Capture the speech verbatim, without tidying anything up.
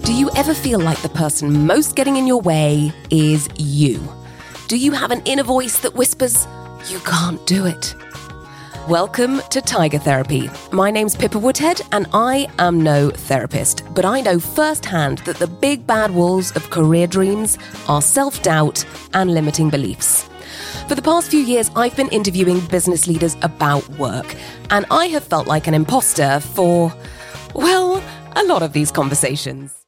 Do you ever feel like the person most getting in your way is you? Do you have an inner voice that whispers, "You can't do it"? Welcome to Tiger Therapy. My name's Pippa Woodhead and I am no therapist, but I know firsthand that the big bad wolves of career dreams are self-doubt and limiting beliefs. For the past few years, I've been interviewing business leaders about work, and I have felt like an imposter for, well, a lot of these conversations.